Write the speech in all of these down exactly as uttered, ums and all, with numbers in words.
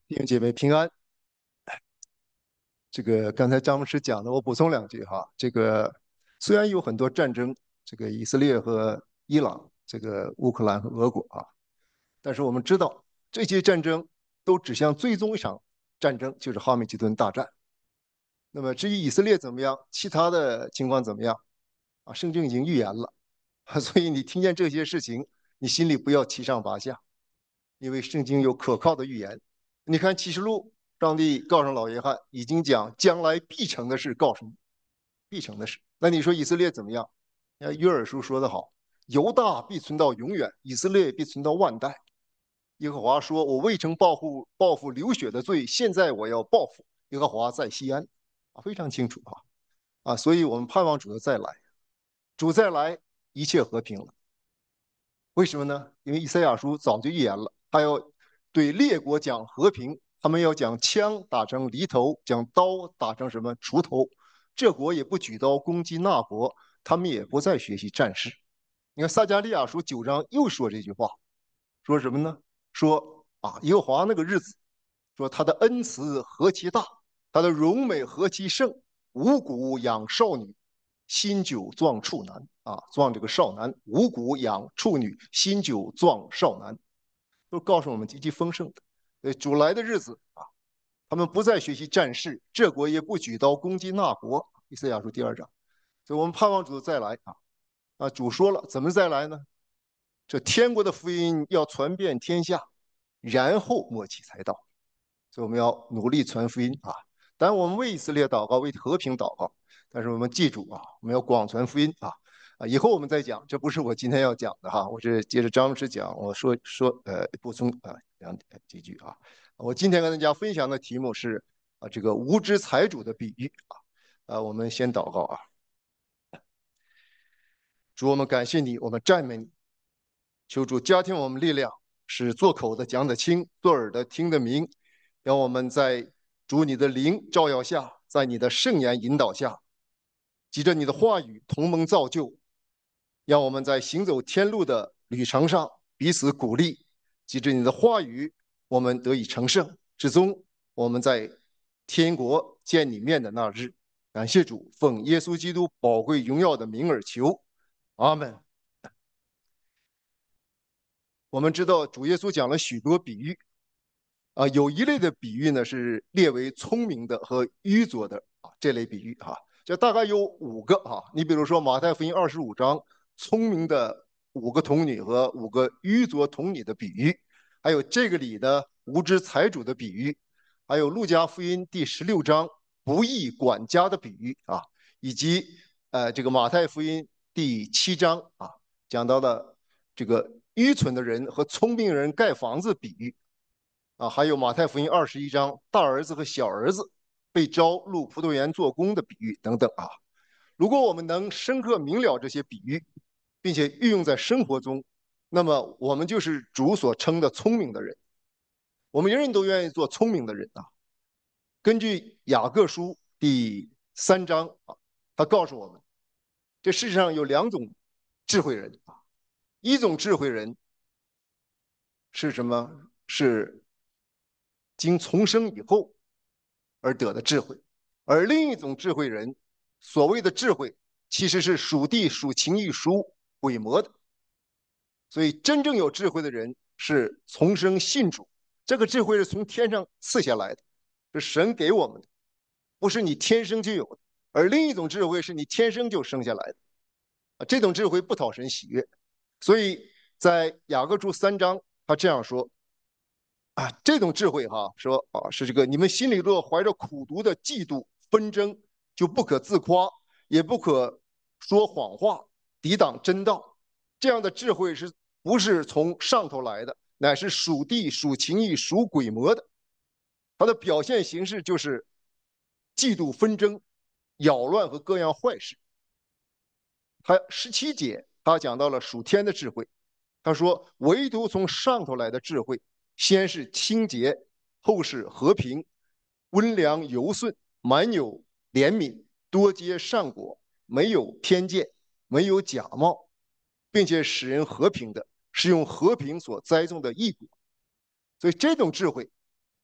弟兄姐妹平安。这个刚才张牧师讲的，我补充两句哈。这个虽然有很多战争，这个以色列和伊朗，这个乌克兰和俄国啊，但是我们知道这些战争都指向最终一场战争，就是哈梅吉顿大战。那么至于以色列怎么样，其他的情况怎么样啊？圣经已经预言了，所以你听见这些事情，你心里不要七上八下，因为圣经有可靠的预言。你看启示录，上帝告诉老约翰，已经讲将来必成的事告诉你，必成的事。那你说以色列怎么样？约珥书说得好，犹大必存到永远，以色列必存到万代。耶和华说：“我未曾报复报复流血的罪，现在我要报复。耶和华在西安。”啊，非常清楚啊啊！所以我们盼望主的再来，主再来，一切和平了。为什么呢？因为以赛亚书早就预言了，他要对列国讲和平，他们要将枪打成犁头，将刀打成什么锄头。这国也不举刀攻击那国，他们也不再学习战事。你看撒迦利亚书九章又说这句话，说什么呢？说啊，耶和华那个日子，说他的恩慈何其大，他的荣美何其盛，五谷养少女，新酒壮处男啊，壮这个少男，五谷养处女，新酒壮少男，都告诉我们极其丰盛的。呃，主来的日子啊，他们不再学习战事，这国也不举刀攻击那国。以赛亚书第二章，所以我们盼望主再来啊啊！主说了，怎么再来呢？这天国的福音要传遍天下，然后末期才到。所以我们要努力传福音啊！当然，我们为以色列祷告，为和平祷告。但是我们记住啊，我们要广传福音啊！啊，以后我们再讲，这不是我今天要讲的哈，我是接着张牧师讲，我说说呃补充啊两几句啊。我今天跟大家分享的题目是啊这个无知财主的比喻啊。啊，我们先祷告啊，主，我们感谢你，我们赞美你，求主加添我们力量，使做口的讲得清，做耳的听得明。让我们在主你的灵照耀下，在你的圣言引导下，藉着你的话语同盟造就，让我们在行走天路的旅程上彼此鼓励。藉着你的话语，我们得以成圣，至终我们在天国见你面的那日。感谢主，奉耶稣基督宝贵荣耀的名而求，阿门。我们知道主耶稣讲了许多比喻，啊，有一类的比喻呢是列为聪明的和愚拙的啊这类比喻哈，这大概有五个哈。你比如说马太福音二十五章，聪明的五个童女和五个愚拙童女的比喻，还有这个里的无知财主的比喻，还有路加福音第十六章不义管家的比喻啊，以及呃这个马太福音第七章啊讲到了这个愚蠢的人和聪明人盖房子比喻。啊，还有马太福音二十一章大儿子和小儿子被招入葡萄园做工的比喻等等啊。如果我们能深刻明了这些比喻，并且运用在生活中，那么我们就是主所称的聪明的人。我们人人都愿意做聪明的人啊。根据雅各书第三章啊，他告诉我们，这世界上有两种智慧人啊，一种智慧人是什么？是经重生以后而得的智慧，而另一种智慧人，所谓的智慧，其实是属地、属情欲、属鬼魔的。所以，真正有智慧的人是重生信主，这个智慧是从天上赐下来的，是神给我们的，不是你天生就有的。而另一种智慧是你天生就生下来的，啊，这种智慧不讨神喜悦。所以在雅各书三章，他这样说：啊，这种智慧哈，说啊是这个，你们心里若怀着苦毒的嫉妒纷争，就不可自夸，也不可说谎话，抵挡真道。这样的智慧是不是从上头来的？乃是属地、属情欲、属鬼魔的。它的表现形式就是嫉妒纷争、扰乱和各样坏事。他十七节他讲到了属天的智慧，他说唯独从上头来的智慧。先是清洁，后是和平，温良柔顺，满有怜悯，多结善果，没有偏见，没有假冒，并且使人和平的，是用和平所栽种的义果。所以这种智慧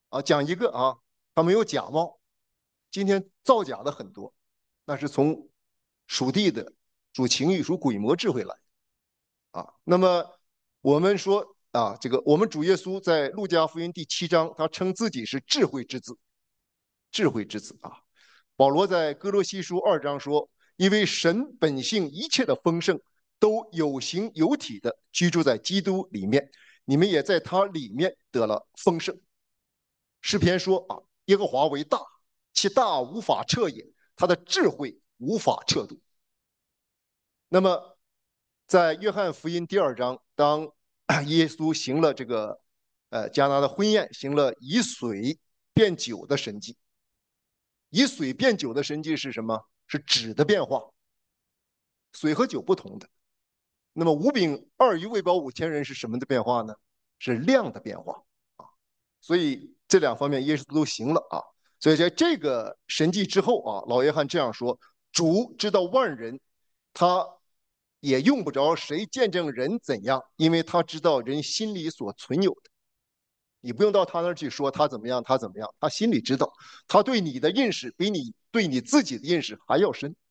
啊，讲一个啊，他没有假冒。今天造假的很多，那是从属地的、属情欲、属鬼魔智慧来啊。那么我们说啊，这个我们主耶稣在路加福音第七章，他称自己是智慧之子，智慧之子啊。保罗在哥罗西书二章说，因为神本性一切的丰盛都有形有体的居住在基督里面，你们也在他里面得了丰盛。诗篇说啊，耶和华为大，其大无法测也，他的智慧无法测度。那么，在约翰福音第二章，当耶稣行了这个呃加拿的婚宴，行了以水变酒的神迹。以水变酒的神迹是什么？是质的变化，水和酒不同的。那么五饼二鱼喂饱五千人是什么的变化呢？是量的变化啊。所以这两方面耶稣都行了啊。所以在这个神迹之后啊，老约翰这样说：主知道万人，他也用不着谁见证人怎样，因为他知道人心里所存有的。你不用到他那儿去说他怎么样，他怎么样，他心里知道。他对你的认识比你对你自己的认识还要深。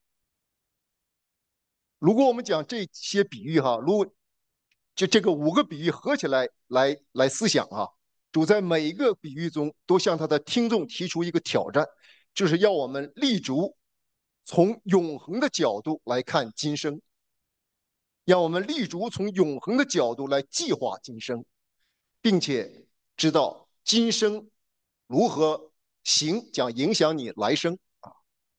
如果我们讲这些比喻哈，如果就这个五个比喻合起来来来思想哈，主在每一个比喻中都向他的听众提出一个挑战，就是要我们立足从永恒的角度来看今生，让我们立足从永恒的角度来计划今生，并且知道今生如何行将影响你来生啊。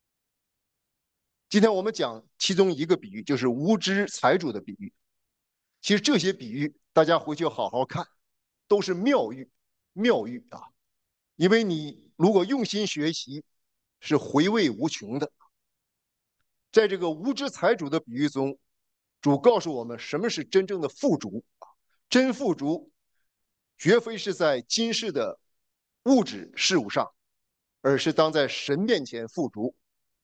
今天我们讲其中一个比喻，就是无知财主的比喻。其实这些比喻大家回去好好看，都是妙喻，妙喻啊！因为你如果用心学习，是回味无穷的。在这个无知财主的比喻中，主告诉我们什么是真正的富足啊！真富足，绝非是在今世的物质事物上，而是当在神面前富足。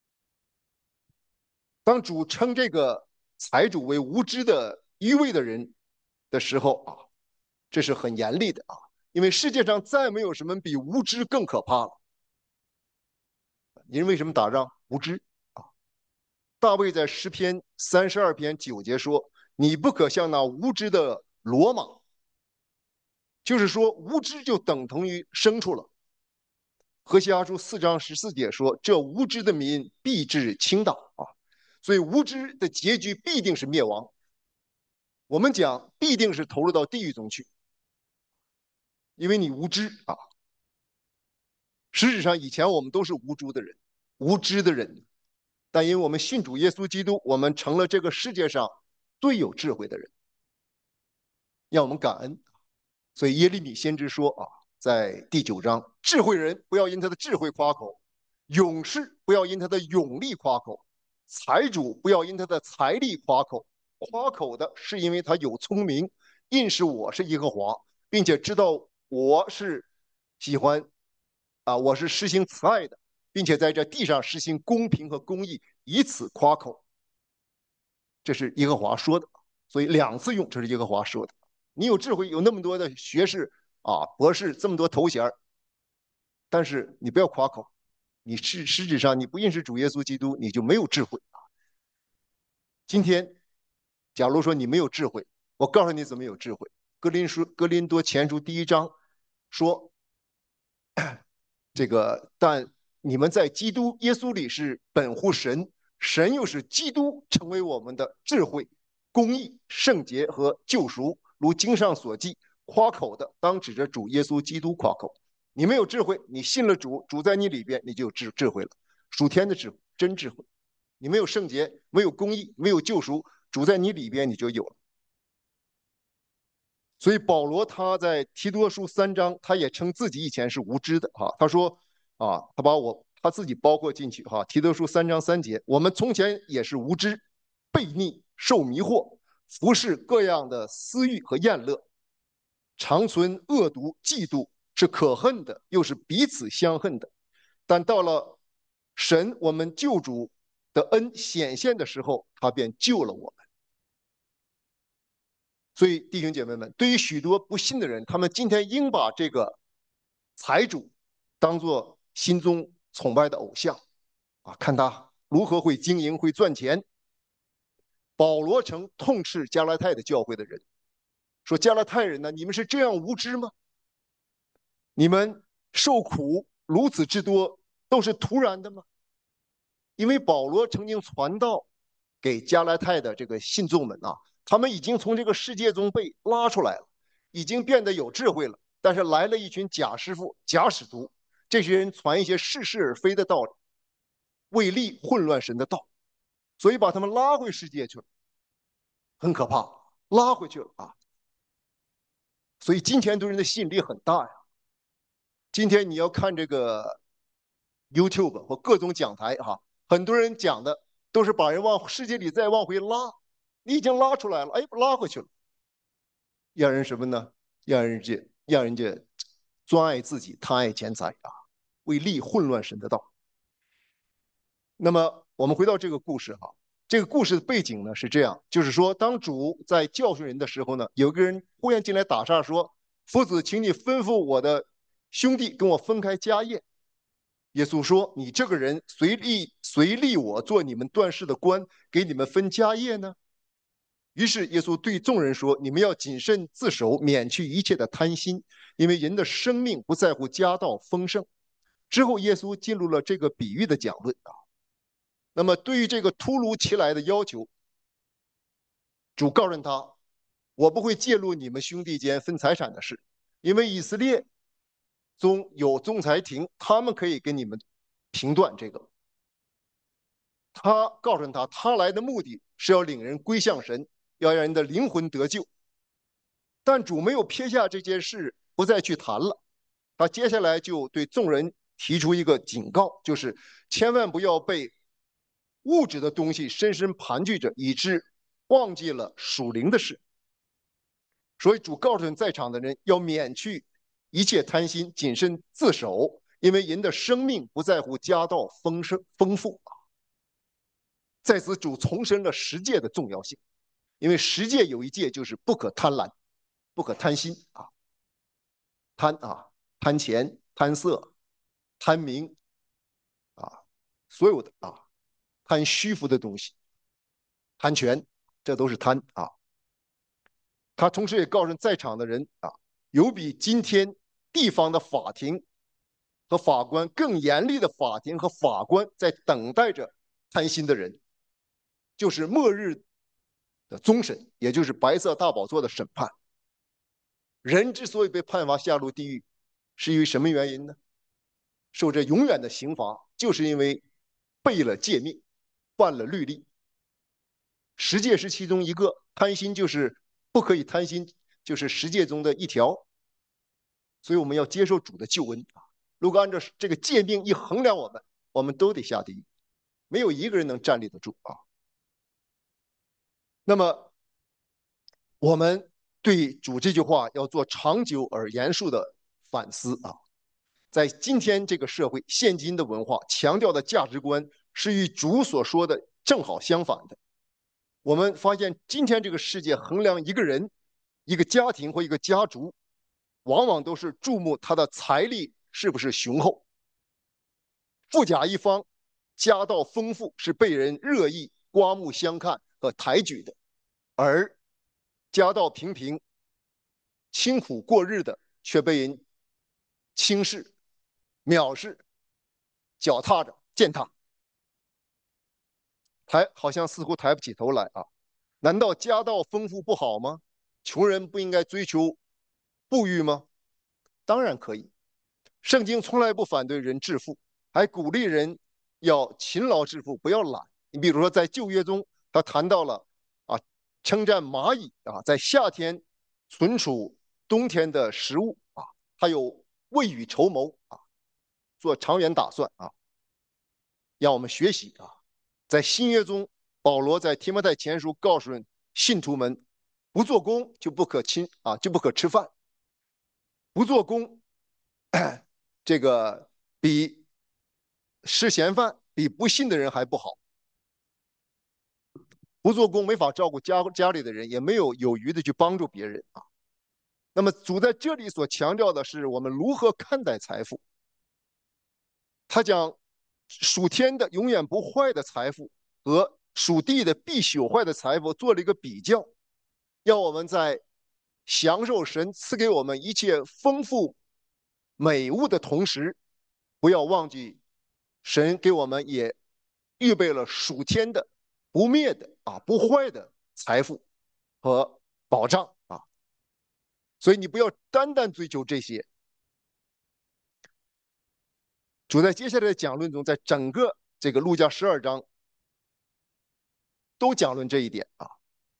当主称这个财主为无知的、愚昧的人的时候啊，这是很严厉的啊，因为世界上再没有什么比无知更可怕了。您为什么打仗？无知啊！大卫在诗篇三十二篇九节说：“你不可像那无知的骡马。”就是说，无知就等同于牲畜了。何西阿书四章十四节说：“这无知的民必致倾倒啊！”所以无知的结局必定是灭亡。我们讲必定是投入到地狱中去，因为你无知啊。实质上，以前我们都是无辜的人，无知的人，但因为我们信主耶稣基督，我们成了这个世界上最有智慧的人，让我们感恩。所以耶利米先知说啊，在第九章，智慧人不要因他的智慧夸口，勇士不要因他的勇力夸口，财主不要因他的财力夸口。夸口的是因为他有聪明，认识我是耶和华，并且知道我是喜欢啊，我是施行慈爱的，并且在这地上实行公平和公义，以此夸口。这是耶和华说的，所以两次用，这是耶和华说的。你有智慧，有那么多的学士啊、博士，这么多头衔，但是你不要夸口，你是实质上你不认识主耶稣基督，你就没有智慧啊。今天，假如说你没有智慧，我告诉你怎么有智慧。格林书格林多前书第一章说，这个但你们在基督耶稣里是本乎神，神又是基督成为我们的智慧、公义、圣洁和救赎。如经上所记，夸口的当指着主耶稣基督夸口。你没有智慧，你信了主，主在你里边，你就有智智慧了，属天的智慧，真智慧。你没有圣洁，没有公义，没有救赎，主在你里边，你就有了。所以保罗他在提多书三章，他也称自己以前是无知的哈。他说啊，他把我他自己包括进去哈。提多书三章三节，我们从前也是无知、悖逆、受迷惑，服侍各样的私欲和厌乐，常存恶毒、嫉妒，是可恨的，又是彼此相恨的。但到了神我们救主的恩显现的时候，他便救了我们。所以弟兄姐妹们，对于许多不信的人，他们今天应把这个财主当做心中崇拜的偶像啊，看他如何会经营、会赚钱。保罗曾痛斥加拉太的教会的人，说：“加拉太人呢，你们是这样无知吗？你们受苦如此之多，都是突然的吗？”因为保罗曾经传道给加拉太的这个信众们啊，他们已经从这个世界中被拉出来了，已经变得有智慧了。但是来了一群假师傅、假使徒，这些人传一些似是而非的道理，为利混乱神的道，所以把他们拉回世界去了，很可怕，拉回去了啊。所以今天对人的吸引力很大呀。今天你要看这个 YouTube 或各种讲台哈，很多人讲的都是把人往世界里再往回拉，你已经拉出来了，哎，拉回去了，让人什么呢？让人家让人家专爱自己，贪爱钱财啊，为利混乱神的道。那么我们回到这个故事哈，这个故事的背景呢是这样，就是说，当主在教训人的时候呢，有个人忽然进来打岔说：“夫子，请你吩咐我的兄弟跟我分开家业。”耶稣说：“你这个人随立随立我做你们断事的官，给你们分家业呢？”于是耶稣对众人说：“你们要谨慎自守，免去一切的贪心，因为人的生命不在乎家道丰盛。”之后，耶稣进入了这个比喻的讲论啊。那么，对于这个突如其来的要求，主告诉他：“我不会介入你们兄弟间分财产的事，因为以色列中有仲裁庭，他们可以跟你们评断这个。”他告诉他，他来的目的是要领人归向神，要让人的灵魂得救。但主没有撇下这件事，不再去谈了。他接下来就对众人提出一个警告，就是千万不要被物质的东西深深盘踞着，以致忘记了属灵的事。所以主告诉在场的人，要免去一切贪心，谨慎自守，因为人的生命不在乎家道丰盛丰富。在此，主重申了十诫的重要性，因为十诫有一诫就是不可贪婪，不可贪心啊，贪啊，贪钱、贪色、贪名啊，所有的啊，贪虚浮的东西，贪权，这都是贪啊。他同时也告诉在场的人啊，有比今天地方的法庭和法官更严厉的法庭和法官在等待着贪心的人，就是末日的终审，也就是白色大宝座的审判。人之所以被判罚下入地狱，是因为什么原因呢？受这永远的刑罚，就是因为背了诫命，犯了律例。十诫是其中一个，贪心就是不可以贪心，就是十诫中的一条。所以我们要接受主的救恩啊！如果按照这个诫命一衡量我们，我们都得下地狱，没有一个人能站立得住啊。那么我们对主这句话要做长久而严肃的反思啊！在今天这个社会，现今的文化强调的价值观是与主所说的正好相反的。我们发现，今天这个世界衡量一个人、一个家庭或一个家族，往往都是注目他的财力是不是雄厚。富甲一方、家道丰富是被人热议、刮目相看和抬举的，而家道平平、清苦过日的却被人轻视、藐视、脚踏着践踏，抬好像似乎抬不起头来啊！难道家道丰富不好吗？穷人不应该追求富裕吗？当然可以。圣经从来不反对人致富，还鼓励人要勤劳致富，不要懒。你比如说，在旧约中，他谈到了啊，称赞蚂蚁啊，在夏天存储冬天的食物啊，还有未雨绸缪啊，做长远打算啊，让我们学习啊。在新约中，保罗在提摩太前书告诉信徒们，不做工就不可亲啊，就不可吃饭。不做工，这个比吃闲饭比不信的人还不好。不做工没法照顾家家里的人，也没有有余的去帮助别人啊。 那么主在这里所强调的是我们如何看待财富。他讲属天的永远不坏的财富和属地的必朽坏的财富做了一个比较，要我们在享受神赐给我们一切丰富美物的同时，不要忘记神给我们也预备了属天的不灭的啊不坏的财富和保障啊，所以你不要单单追求这些。主在接下来的讲论中，在整个这个路加十二章都讲论这一点啊。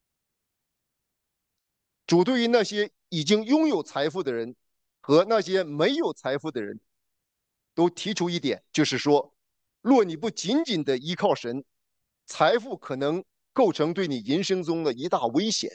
主对于那些已经拥有财富的人和那些没有财富的人，都提出一点，就是说，若你不紧紧的依靠神，财富可能构成对你人生中的一大危险。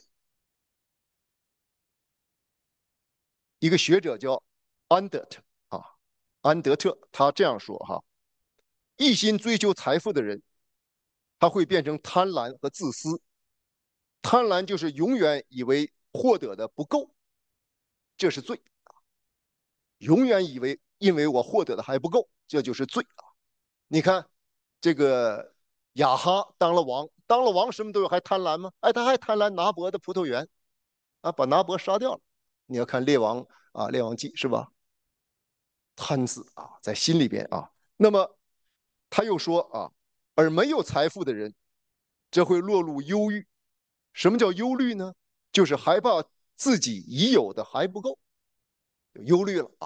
一个学者叫安德特啊，安德特他这样说哈：一心追求财富的人，他会变成贪婪和自私。贪婪就是永远以为获得的不够，这是罪。永远以为因为我获得的还不够，这就是罪啊！你看，这个亚哈当了王，当了王什么都有，还贪婪吗？哎，他还贪婪拿伯的葡萄园啊，把拿伯杀掉了。你要看列王啊，列王记是吧？贪字啊，在心里边啊。那么他又说啊，而没有财富的人，这会落入忧郁。什么叫忧虑呢？就是害怕自己已有的还不够，忧虑了啊，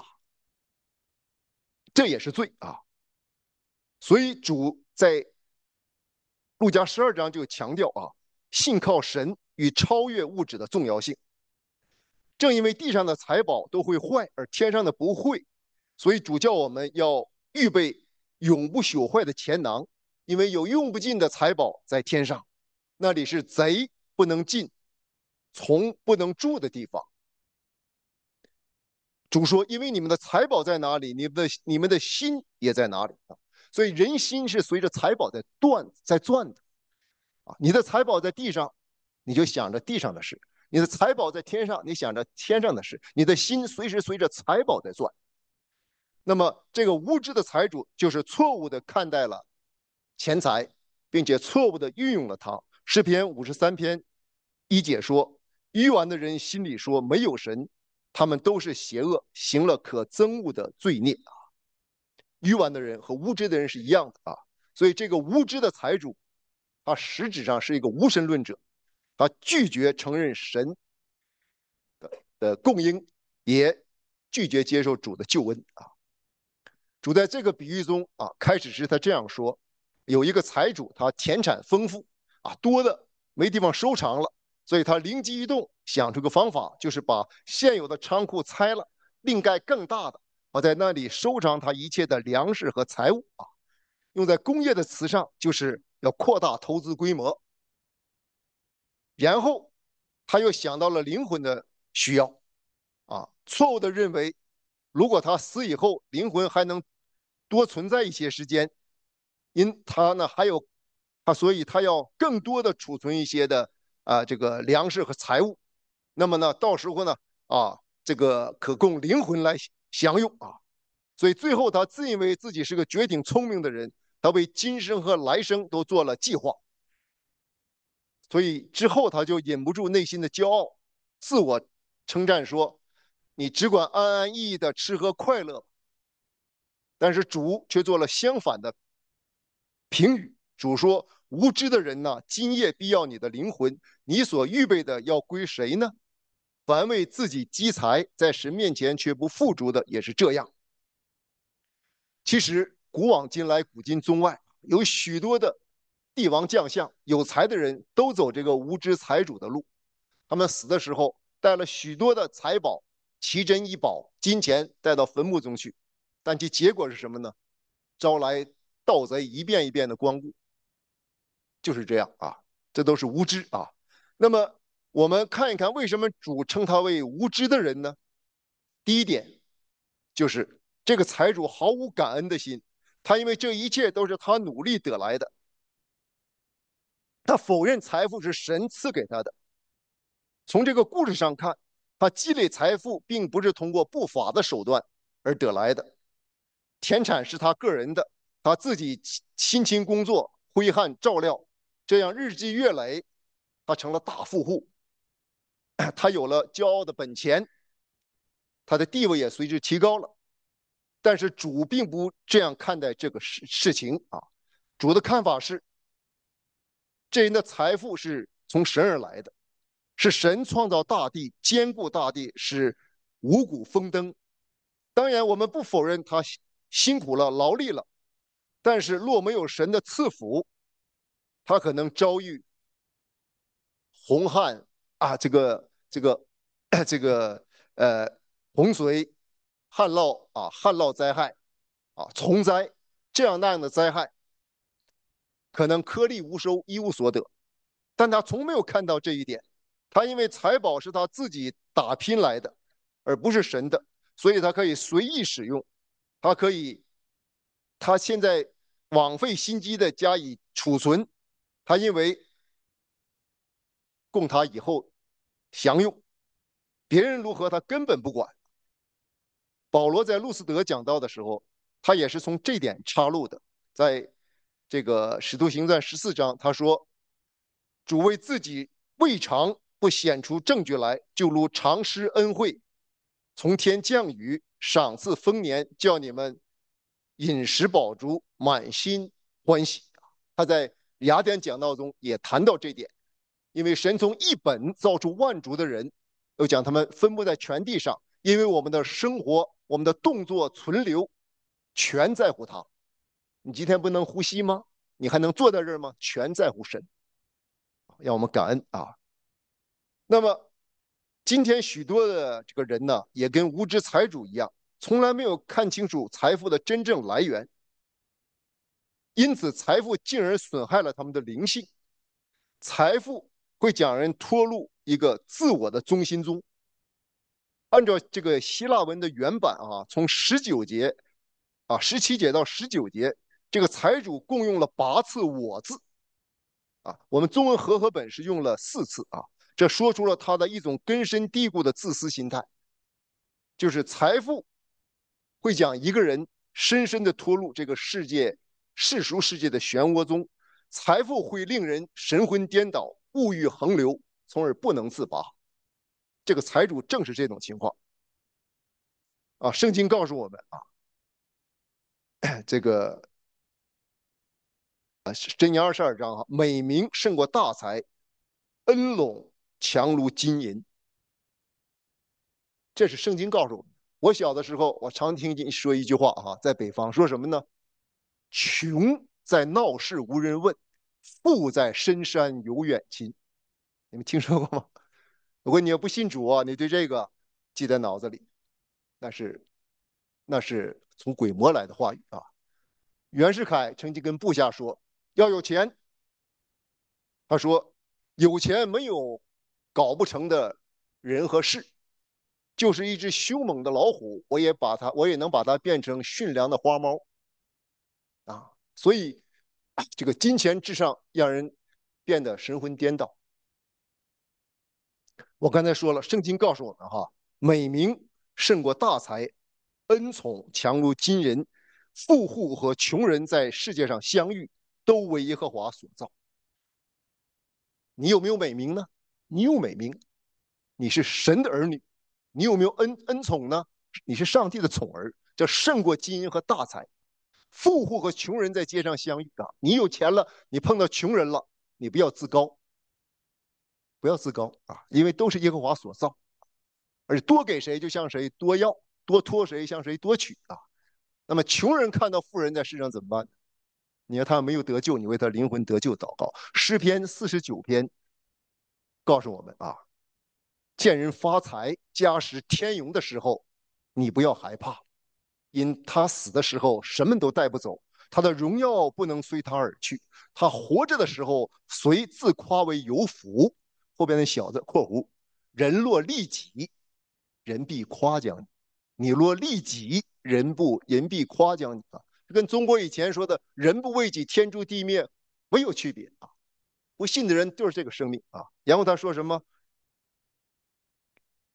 这也是罪啊。所以主在路加十二章就强调啊，信靠神与超越物质的重要性。正因为地上的财宝都会坏，而天上的不会，所以主叫我们要预备永不朽坏的钱囊，因为有用不尽的财宝在天上，那里是贼不能进、虫不能住的地方。主说：“因为你们的财宝在哪里，你们的你们的心也在哪里啊。所以人心是随着财宝在断在转的啊。你的财宝在地上，你就想着地上的事；你的财宝在天上，你想着天上的事。你的心随时随着财宝在转。那么这个无知的财主就是错误的看待了钱财，并且错误的运用了它。诗篇五十三篇一节说：愚顽的人心里说没有神。”他们都是邪恶，行了可憎恶的罪孽啊！愚顽的人和无知的人是一样的啊，所以这个无知的财主，他实质上是一个无神论者，他拒绝承认神的的供应，也拒绝接受主的救恩啊。主在这个比喻中啊，开始时他这样说：有一个财主，他田产丰富啊，多的没地方收藏了。所以他灵机一动，想出个方法，就是把现有的仓库拆了，另盖更大的，我在那里收藏他一切的粮食和财物啊。用在工业的词上，就是要扩大投资规模。然后他又想到了灵魂的需要啊，错误的认为，如果他死以后，灵魂还能多存在一些时间，因他呢还有他，所以他要更多的储存一些的。啊，这个粮食和财物，那么呢，到时候呢，啊，这个可供灵魂来享用啊。所以最后他自认为自己是个绝顶聪明的人，他为今生和来生都做了计划。所以之后他就忍不住内心的骄傲，自我称赞说：“你只管安安逸逸的吃喝快乐。”但是主却做了相反的评语。主说：“无知的人呐，今夜必要你的灵魂，你所预备的要归谁呢？凡为自己积财，在神面前却不富足的，也是这样。”其实古往今来，古今中外，有许多的帝王将相、有才的人都走这个无知财主的路。他们死的时候带了许多的财宝、奇珍异宝、金钱带到坟墓中去，但其结果是什么呢？招来盗贼一遍一遍的光顾。就是这样啊，这都是无知啊。那么我们看一看，为什么主称他为无知的人呢？第一点就是这个财主毫无感恩的心，他因为这一切都是他努力得来的，他否认财富是神赐给他的。从这个故事上看， 他积累财富并不是通过不法的手段而得来的，田产是他个人的，他自己辛勤工作，挥汗照料，这样日积月累，他成了大富户，他有了骄傲的本钱，他的地位也随之提高了。但是主并不这样看待这个事事情啊，主的看法是，这人的财富是从神而来的，是神创造大地，坚固大地，使五谷丰登。当然，我们不否认他辛苦了、劳力了，但是若没有神的赐福，他可能遭遇洪旱啊，这个这个这个呃洪水、旱涝啊、旱涝灾害啊、虫灾这样那样的灾害，可能颗粒无收，一无所得。但他从没有看到这一点，他因为财宝是他自己打拼来的，而不是神的，所以他可以随意使用，他可以，他现在枉费心机的加以储存，他因为供他以后享用，别人如何他根本不管。保罗在路斯德讲到的时候，他也是从这点插入的，在这个使徒行传十四章，他说：主为自己未尝不显出证据来，就如常施恩惠，从天降雨，赏赐丰年，叫你们饮食饱足，满心欢喜。他在雅典讲道中也谈到这点，因为神从一本造出万族的人，又讲他们分布在全地上，因为我们的生活、我们的动作、存留，全在乎他。你今天不能呼吸吗？你还能坐在这儿吗？全在乎神，让我们感恩啊。那么今天许多的这个人呢，也跟无知财主一样，从来没有看清楚财富的真正来源，因此财富进而损害了他们的灵性。财富会将人拖入一个自我的中心中。按照这个希腊文的原版啊，从十九节啊十七节到十九节，这个财主共用了八次“我”字啊，我们中文和合本是用了四次啊，这说出了他的一种根深蒂固的自私心态，就是财富会将一个人深深的拖入这个世界世俗世界的漩涡中，财富会令人神魂颠倒、物欲横流，从而不能自拔。这个财主正是这种情况啊。圣经告诉我们啊，这个啊，箴言二十二章啊，美名胜过大财，恩拢强如金银。这是圣经告诉我们。我小的时候，我常听见说一句话哈、啊，在北方说什么呢？穷在闹市无人问，富在深山有远亲。你们听说过吗？如果你要不信主啊，你对这个记在脑子里，那是那是从鬼魔来的话语啊。袁世凯曾经跟部下说，要有钱。他说，有钱没有搞不成的人和事，就是一只凶猛的老虎，我也把它，我也能把它变成驯良的花猫啊。所以，这个金钱至上，让人变得神魂颠倒。我刚才说了，圣经告诉我们哈，美名胜过大财，恩宠强如金人，富户和穷人在世界上相遇，都为耶和华所造。你有没有美名呢？你有美名，你是神的儿女。你有没有恩恩宠呢？你是上帝的宠儿，这胜过金银和大财。富户和穷人在街上相遇啊，你有钱了，你碰到穷人了，你不要自高，不要自高啊，因为都是耶和华所造，而且多给谁就向谁多要，多托谁向谁多取啊。那么穷人看到富人在世上怎么办？你看他没有得救，你为他灵魂得救祷告。诗篇四十九篇告诉我们啊，见人发财、家时天荣的时候，你不要害怕，因他死的时候什么都带不走，他的荣耀不能随他而去。他活着的时候，虽自夸为有福。后边的小字括弧，人若利己，人必夸奖你；你若利己，人不人必夸奖你啊。这跟中国以前说的“人不为己，天诛地灭”没有区别啊。不信的人就是这个生命啊。然后他说什么？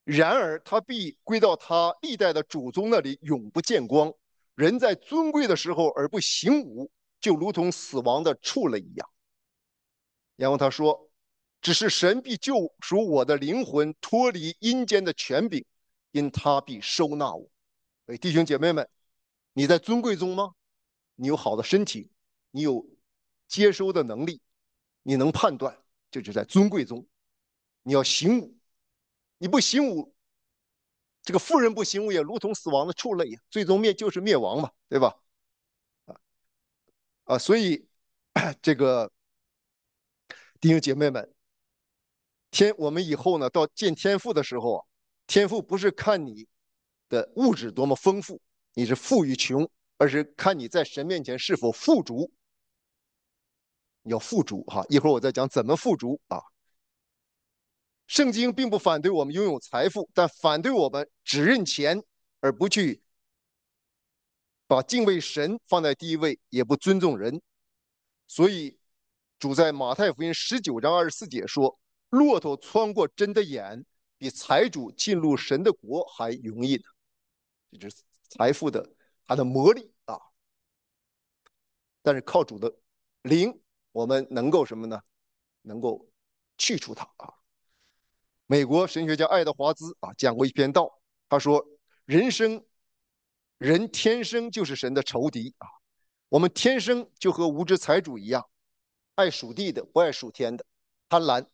然而他必归到他历代的祖宗那里，永不见光。人在尊贵的时候而不行武，就如同死亡的畜类一样。然后他说：“只是神必救赎我的灵魂，脱离阴间的权柄，因他必收纳我。”所以弟兄姐妹们，你在尊贵中吗？你有好的身体，你有接收的能力，你能判断，这就在尊贵中。你要行武，你不行武，这个富人不行武也如同死亡的畜类，最终灭就是灭亡嘛，对吧？啊啊，所以这个弟兄姐妹们，天，我们以后呢，到见天父的时候啊，天父不是看你的物质多么丰富，你是富与穷，而是看你在神面前是否富足。你要富足哈，一会儿我再讲怎么富足啊。圣经并不反对我们拥有财富，但反对我们只认钱，而不去把敬畏神放在第一位，也不尊重人。所以，主在马太福音十九章二十四节说：“骆驼穿过针的眼，比财主进入神的国还容易呢。”这就是财富的它的魔力啊。但是靠主的灵，我们能够什么呢？能够去除它啊。美国神学家爱德华兹啊讲过一篇道，他说：“人生人天生就是神的仇敌啊，我们天生就和无知财主一样，爱属地的，不爱属天的，贪婪。”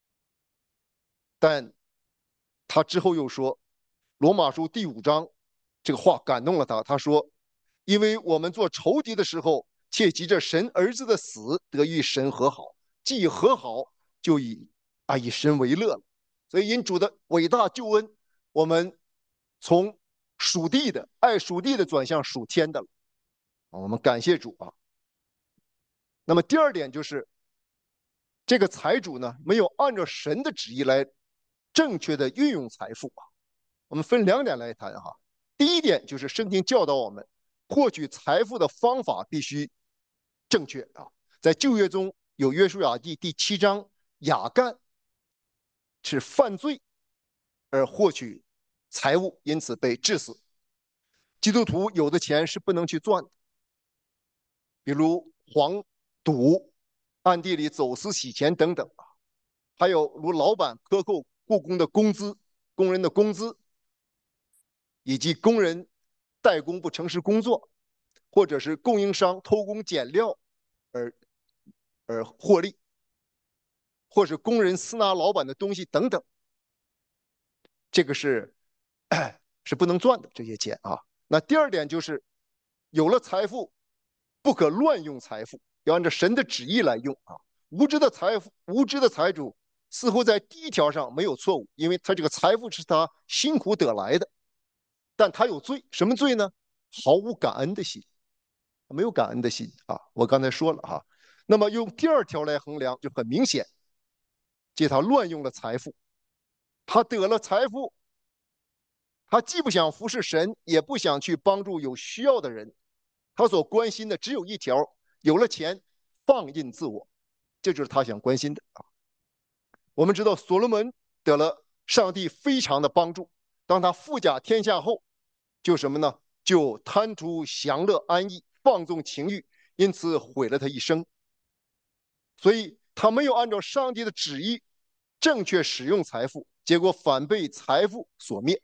但他之后又说，《罗马书》第五章这个话感动了他，他说：“因为我们做仇敌的时候，切急着神儿子的死得与神和好，既和好，就以啊以神为乐了。所以因主的伟大救恩，我们从属地的爱属地的转向属天的了。我们感谢主啊。那么第二点就是，这个财主呢，没有按照神的旨意来正确的运用财富啊。我们分两点来谈哈。第一点就是圣经教导我们，获取财富的方法必须正确啊。在旧约中有约书亚记第七章，亚干是犯罪而获取财物，因此被致死。基督徒有的钱是不能去赚的，比如黄赌、暗地里走私洗钱等等，还有如老板克扣雇工的工资、工人的工资，以及工人代工不诚实工作，或者是供应商偷工减料而而获利，或是工人私拿老板的东西等等，这个是是不能赚的这些钱啊。那第二点就是，有了财富，不可乱用财富，要按照神的旨意来用啊。无知的财富，无知的财主似乎在第一条上没有错误，因为他这个财富是他辛苦得来的，但他有罪，什么罪呢？毫无感恩的心，没有感恩的心啊。我刚才说了哈，那么用第二条来衡量就很明显，即他乱用了财富，他得了财富，他既不想服侍神，也不想去帮助有需要的人，他所关心的只有一条：有了钱，放任自我，这就是他想关心的啊。我们知道所罗门得了上帝非常的帮助，当他富甲天下后，就什么呢？就贪图享乐安逸，放纵情欲，因此毁了他一生。所以他没有按照上帝的旨意正确使用财富，结果反被财富所灭。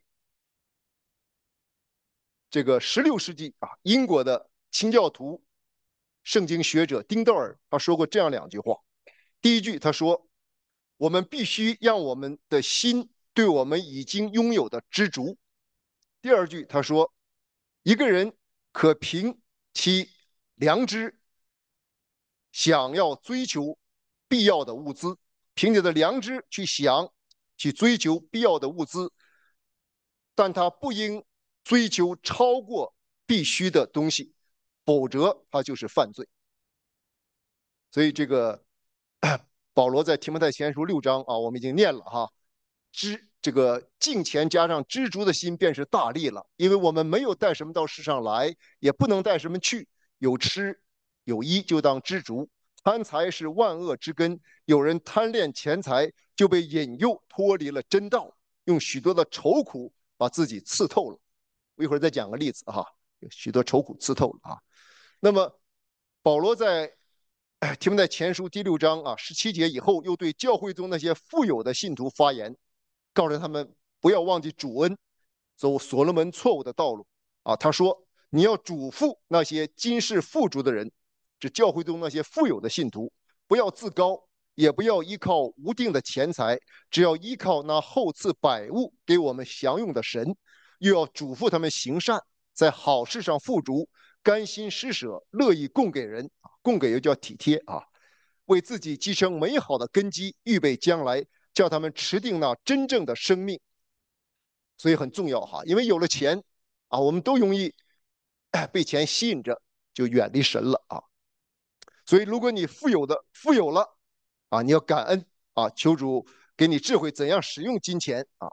这个十六世纪啊，英国的清教徒圣经学者丁道尔他说过这样两句话。第一句他说：“我们必须让我们的心对我们已经拥有的知足。”第二句他说：“一个人可凭其良知想要追求必要的物资，凭借着良知去想、去追求必要的物资，但他不应追求超过必须的东西，否则他就是犯罪。”所以这个保罗在提摩太前书六章啊，我们已经念了哈，知这个敬虔加上知足的心便是大利了，因为我们没有带什么到世上来，也不能带什么去，有吃有衣就当知足。贪财是万恶之根，有人贪恋钱财，就被引诱脱离了真道， 用许多的愁苦把自己刺透了。我一会儿再讲个例子哈，许多愁苦刺透了啊。那么保罗在提摩太前书第六章啊十七节以后，又对教会中那些富有的信徒发言，告诉他们不要忘记主恩，走所罗门错误的道路啊。他说：“你要嘱咐那些今世富足的人，指教会中那些富有的信徒，不要自高，也不要依靠无定的钱财，只要依靠那厚赐百物给我们享用的神。又要嘱咐他们行善，在好事上富足，甘心施舍，乐意供给人。供给又叫体贴啊，为自己积成美好的根基，预备将来，叫他们持定那真正的生命。”所以很重要哈，因为有了钱啊，我们都容易被钱吸引着，就远离神了啊。所以，如果你富有的富有了啊，你要感恩啊，求主给你智慧，怎样使用金钱啊。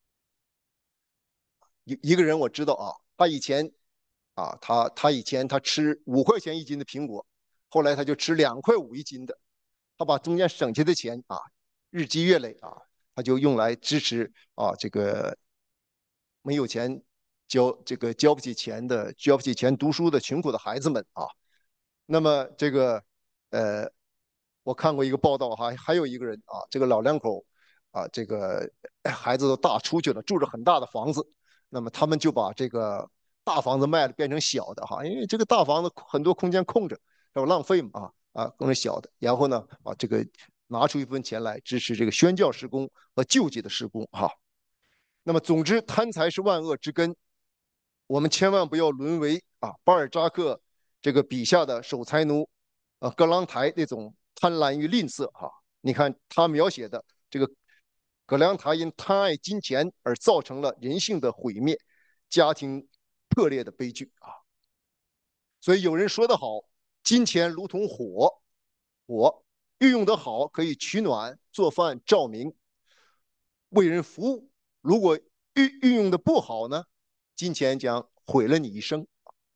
一一个人我知道啊，他以前啊，他他以前他吃五块钱一斤的苹果，后来他就吃两块五一斤的，他把中间省下的钱啊，日积月累啊，他就用来支持啊这个没有钱交这个交不起钱的、交不起钱读书的穷苦的孩子们啊。那么这个呃，我看过一个报道哈，还有一个人啊，这个老两口啊，这个孩子都大出去了，住着很大的房子，那么他们就把这个大房子卖了，变成小的哈，因为这个大房子很多空间空着，要浪费嘛啊啊，变成小的，然后呢，把这个拿出一部分钱来支持这个宣教事工和救济的事工哈。那么总之，贪财是万恶之根，我们千万不要沦为啊巴尔扎克这个笔下的守财奴，呃格朗台那种贪婪与吝啬哈。你看他描写的这个葛良台因贪爱金钱而造成了人性的毁灭，家庭破裂的悲剧啊。所以有人说得好，金钱如同火，火运用得好可以取暖、做饭、照明、为人服务。如果运运用的不好呢，金钱将毁了你一生。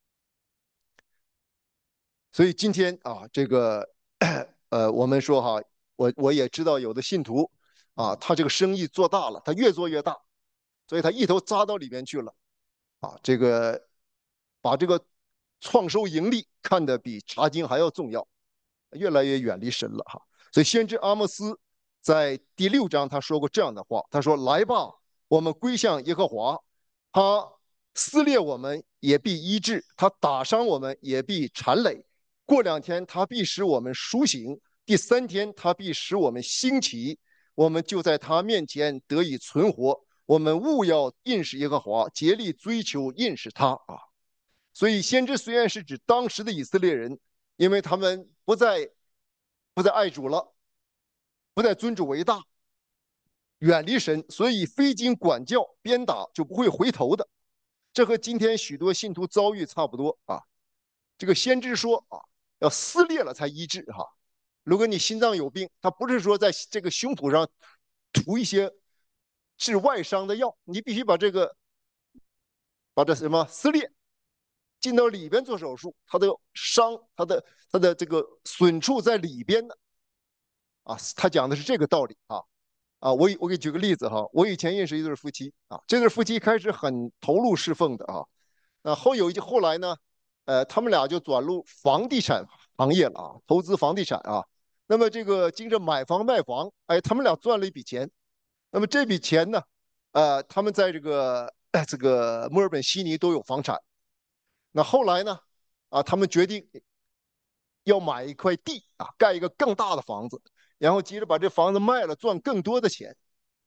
所以今天啊，这个呃，我们说哈，我我也知道有的信徒啊，他这个生意做大了，他越做越大，所以他一头扎到里面去了啊，这个把这个创收盈利看得比查经还要重要，越来越远离神了哈。所以先知阿莫斯在第六章他说过这样的话，他说：“来吧，我们归向耶和华，他撕裂我们也必医治，他打伤我们也必缠累。过两天他必使我们苏醒，第三天他必使我们兴起，我们就在他面前得以存活。我们务要认识耶和华，竭力追求认识他啊。”所以先知虽然是指当时的以色列人，因为他们不再不再爱主了，不再尊主为大，远离神，所以非经管教鞭打就不会回头的。这和今天许多信徒遭遇差不多啊。这个先知说啊，要撕裂了才医治哈。如果你心脏有病，他不是说在这个胸脯上涂一些治外伤的药，你必须把这个把这什么撕裂，进到里边做手术，它的伤，它的它的这个损处在里边呢。啊，他讲的是这个道理啊。啊，我我给举个例子哈，我以前认识一对夫妻啊，这对夫妻开始很投入侍奉的啊，那后有一后来呢，呃，他们俩就转入房地产行业了啊，投资房地产啊。那么这个经着买房卖房，哎，他们俩赚了一笔钱。那么这笔钱呢，呃，他们在这个这个墨尔本、悉尼都有房产。那后来呢，啊，他们决定要买一块地啊，盖一个更大的房子，然后接着把这房子卖了，赚更多的钱。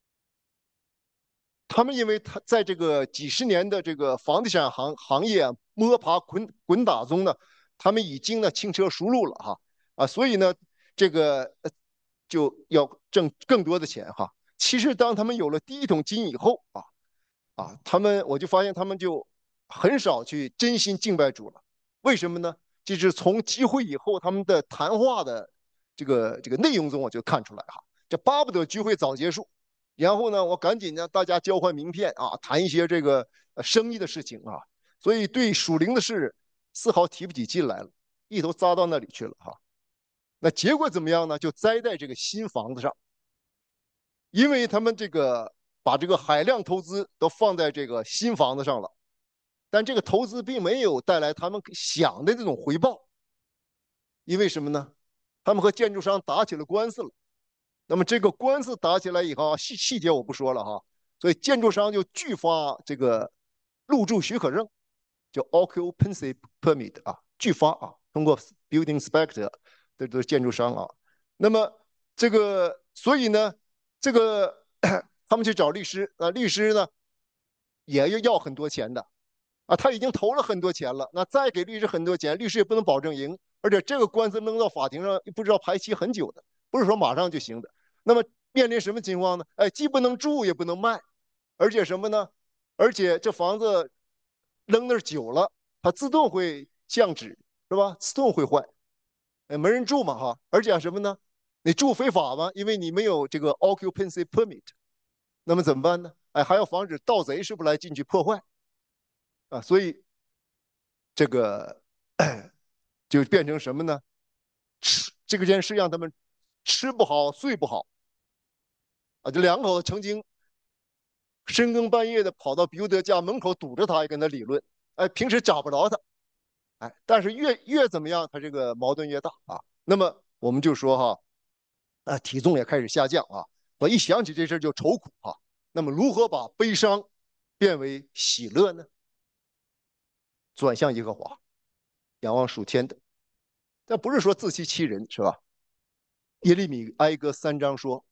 他们因为他在这个几十年的这个房地产行行业啊摸爬滚滚打中呢，他们已经呢轻车熟路了哈啊，所以呢这个就要挣更多的钱哈。其实当他们有了第一桶金以后啊啊，他们我就发现他们就很少去真心敬拜主了。为什么呢？就是从集会以后，他们的谈话的这个这个内容中，我就看出来哈，这巴不得聚会早结束。然后呢，我赶紧呢，大家交换名片啊，谈一些这个呃生意的事情啊，所以对属灵的事丝毫提不起劲来了，一头扎到那里去了哈。那结果怎么样呢？就栽在这个新房子上，因为他们这个把这个海量投资都放在这个新房子上了，但这个投资并没有带来他们想的这种回报，因为什么呢？他们和建筑商打起了官司了。那么这个官司打起来以后，细细节我不说了哈，所以建筑商就拒发这个入住许可证，叫 occupancy permit 啊，拒发啊，通过 building inspector，这都是建筑商啊。那么这个，所以呢，这个他们去找律师，啊，律师呢也要要很多钱的，啊，他已经投了很多钱了，那再给律师很多钱，律师也不能保证赢，而且这个官司扔到法庭上，不知道排期很久的，不是说马上就行的。那么面临什么情况呢？哎，既不能住，也不能卖，而且什么呢？而且这房子扔那儿久了，它自动会降值，是吧？自动会坏，哎，没人住嘛哈。而且什么呢？你住非法吗？因为你没有这个 occupancy permit，那么怎么办呢？哎，还要防止盗贼是不是来进去破坏啊？所以这个就变成什么呢？吃这个件事让他们吃不好睡不好啊。这两口子曾经深更半夜的跑到比尤德家门口堵着他，也跟他理论。哎，平时找不着他，哎，但是越越怎么样，他这个矛盾越大啊。那么我们就说哈，啊，体重也开始下降啊。我一想起这事就愁苦啊。那么如何把悲伤变为喜乐呢？转向耶和华，仰望属天的。但不是说自欺欺人，是吧？耶利米哀歌三章说：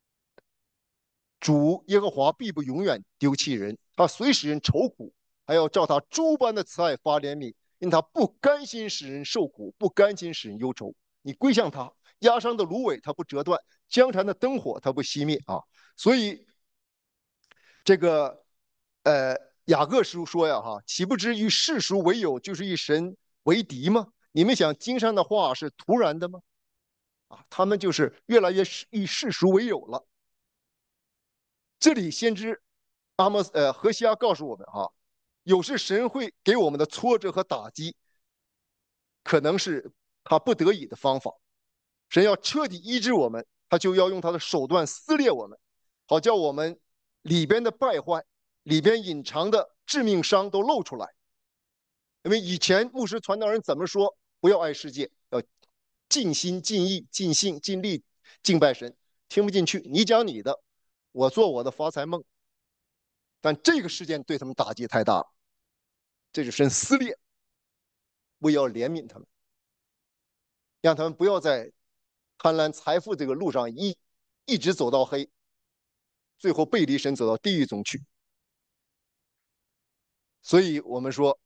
主耶和华必不永远丢弃人，他虽使人愁苦，还要照他诸般的慈爱发怜悯，因他不甘心使人受苦，不甘心使人忧愁。你归向他，压伤的芦苇他不折断，江缠的灯火他不熄灭啊！所以这个呃雅各书说呀哈，岂不知与世俗为友，就是与神为敌吗？你们想经上的话是突然的吗？啊，他们就是越来越与世俗为友了。这里先知阿莫斯呃何西阿告诉我们啊，有时神会给我们的挫折和打击，可能是他不得已的方法。神要彻底医治我们，他就要用他的手段撕裂我们，好叫我们里边的败坏、里边隐藏的致命伤都露出来。因为以前牧师传道人怎么说？不要爱世界，要尽心、尽意、尽性、尽力敬拜神。听不进去，你讲你的，我做我的发财梦。但这个事件对他们打击太大了，这是神撕裂，为要怜悯他们，让他们不要在贪婪财富这个路上一一直走到黑，最后背离神走到地狱中去。所以我们说，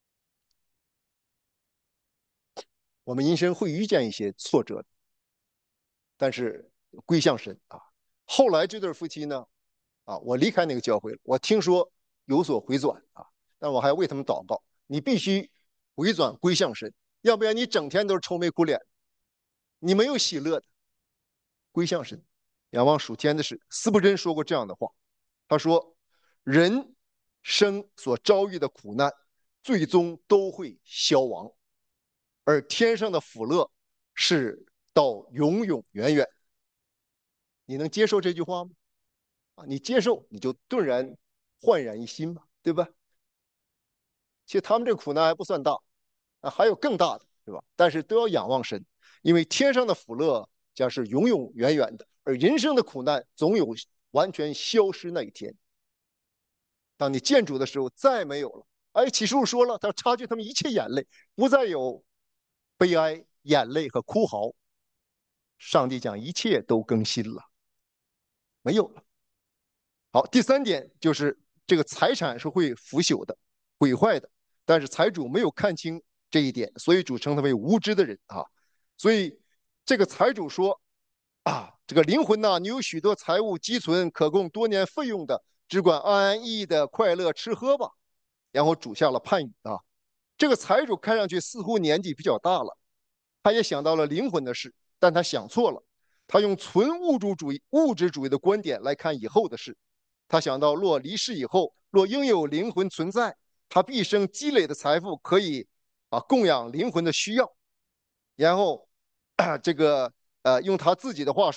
我们人生会遇见一些挫折，但是归向神啊。后来这对夫妻呢，啊，我离开那个教会了，我听说有所回转啊，但我还要为他们祷告。你必须回转归向神，要不然你整天都是愁眉苦脸，你没有喜乐的。归向神，仰望属天的事。司布真说过这样的话，他说：人生所遭遇的苦难，最终都会消亡，而天上的福乐是到永永远远。你能接受这句话吗？啊，你接受，你就顿然焕然一新嘛，对吧？其实他们这个苦难还不算大，啊，还有更大的，对吧？但是都要仰望神，因为天上的福乐将是永永远远的，而人生的苦难总有完全消失那一天。当你见主的时候，再没有了。哎，启示录说了，他擦去他们一切眼泪，不再有悲哀、眼泪和哭嚎。上帝讲一切都更新了，没有了。好，第三点就是这个财产是会腐朽的、毁坏的，但是财主没有看清这一点，所以主称他为无知的人啊。所以这个财主说啊，这个灵魂呐、啊，你有许多财物积存，可供多年费用的，只管安安逸逸的快乐吃喝吧。然后主下了判语啊。这个财主看上去似乎年纪比较大了，他也想到了灵魂的事，但他想错了。他用纯物质主义、物质主义的观点来看以后的事。他想到，若离世以后，若应有灵魂存在，他毕生积累的财富可以啊供养灵魂的需要。然后，啊、这个呃，用他自己的话说呢，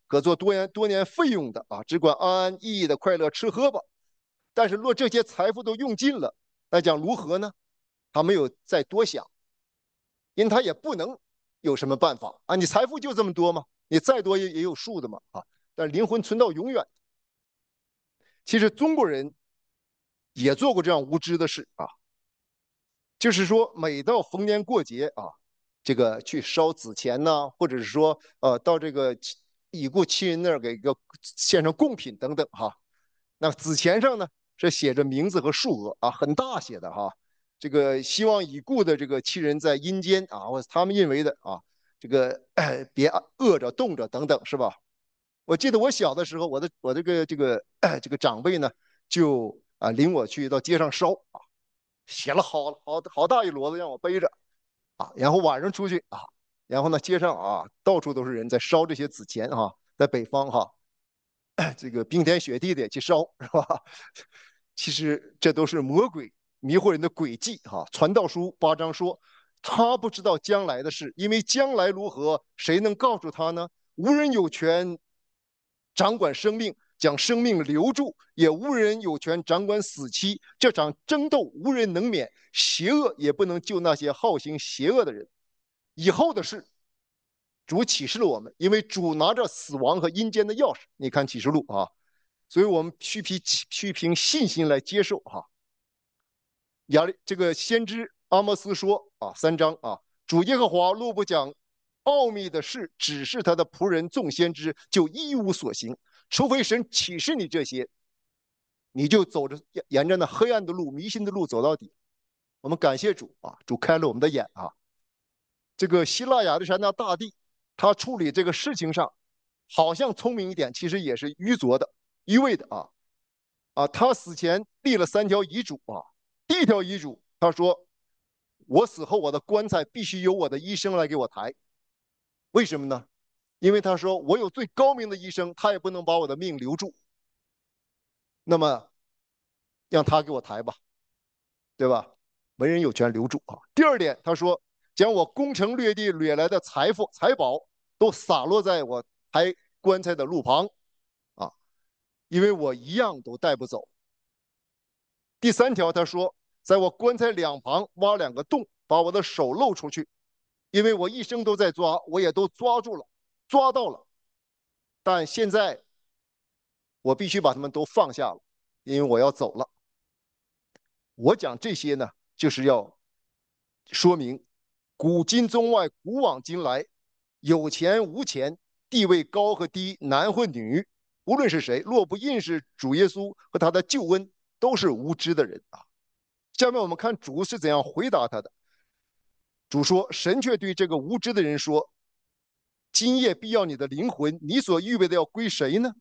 可做多年多年费用的啊，只管安安逸逸的快乐吃喝吧。但是若这些财富都用尽了，那将如何呢？他没有再多想，因为他也不能有什么办法啊。你财富就这么多吗？你再多也也有数的嘛啊。但灵魂存到永远。其实中国人也做过这样无知的事啊，就是说每到逢年过节啊，这个去烧纸钱呐、或者是说呃到这个已故亲人那儿给个献上贡品等等哈。那纸钱上呢是写着名字和数额啊，很大写的哈。这个希望已故的这个亲人在阴间啊，或者他们认为的啊，这个、呃、别饿着冻着等等是吧？我记得我小的时候，我的我这个这个、呃、这个长辈呢，就啊领我去到街上烧啊，写了好好好大一摞子让我背着啊，然后晚上出去啊，然后呢街上啊到处都是人在烧这些纸钱哈、啊，在北方哈、啊，这个冰天雪地的去烧是吧？其实这都是魔鬼迷惑人的诡计哈、啊。传道书八章说，他不知道将来的事，因为将来如何，谁能告诉他呢？无人有权掌管生命，将生命留住，也无人有权掌管死期。这场争斗无人能免，邪恶也不能救那些好行邪恶的人。以后的事，主启示了我们，因为主拿着死亡和阴间的钥匙。你看启示录啊，所以我们需凭需凭信心来接受哈、啊。亚利这个先知阿摩斯说啊，三章啊，主耶和华若不将奥秘的事指示他的仆人众先知，就一无所行。除非神启示你这些，你就走着沿着那黑暗的路、迷信的路走到底。我们感谢主啊，主开了我们的眼啊。这个希腊亚历山大大帝，他处理这个事情上好像聪明一点，其实也是愚拙的、愚昧的啊啊！他死前立了三条遗嘱啊。第一条遗嘱，他说：我死后，我的棺材必须由我的医生来给我抬。为什么呢？因为他说我有最高明的医生，他也不能把我的命留住。那么让他给我抬吧，对吧？没人有权留住啊。第二点，他说将我攻城略地掠来的财富财宝都洒落在我抬棺材的路旁啊，因为我一样都带不走。第三条，他说在我棺材两旁挖两个洞，把我的手露出去，因为我一生都在抓，我也都抓住了，抓到了，但现在我必须把他们都放下了，因为我要走了。我讲这些呢，就是要说明古今中外，古往今来，有钱无钱，地位高和低，男或女，无论是谁，若不认识主耶稣和他的救恩，都是无知的人啊。下面我们看主是怎样回答他的。主说：神却对这个无知的人说：今夜必要你的灵魂，你所预备的要归谁呢？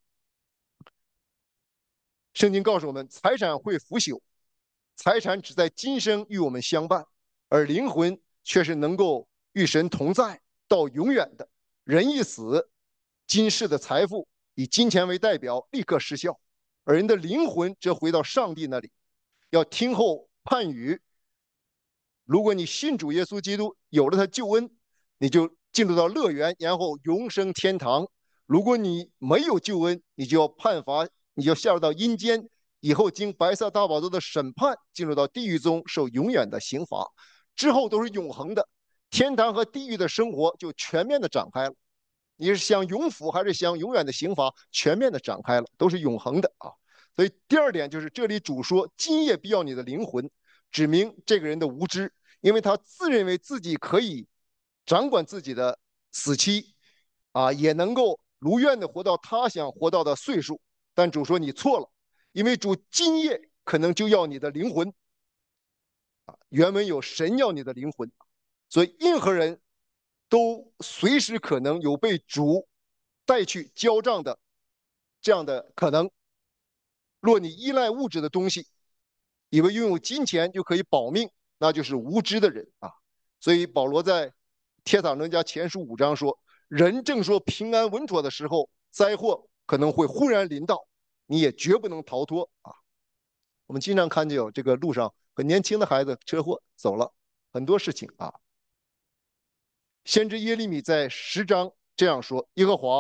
圣经告诉我们，财产会腐朽，财产只在今生与我们相伴，而灵魂却是能够与神同在到永远的。人一死，今世的财富以金钱为代表立刻失效，而人的灵魂则回到上帝那里，要听候判语。如果你信主耶稣基督，有了他救恩，你就进入到乐园，然后永生天堂。如果你没有救恩，你就要判罚，你就下入到阴间，以后经白色大宝座的审判，进入到地狱中受永远的刑罚，之后都是永恒的。天堂和地狱的生活就全面的展开了。你是想永福还是想永远的刑罚，全面的展开了，都是永恒的啊。所以第二点就是这里主说今夜必要你的灵魂，指明这个人的无知，因为他自认为自己可以掌管自己的死期啊，也能够如愿的活到他想活到的岁数。但主说你错了，因为主今夜可能就要你的灵魂啊。原文有神要你的灵魂，所以任何人都随时可能有被主带去交账的这样的可能。若你依赖物质的东西，以为拥有金钱就可以保命，那就是无知的人啊。所以保罗在帖撒罗尼迦前书五章说：人正说平安稳妥的时候，灾祸可能会忽然临到，你也绝不能逃脱啊。我们经常看见有这个路上很年轻的孩子车祸走了，很多事情啊。先知耶利米在十章这样说：耶和华啊，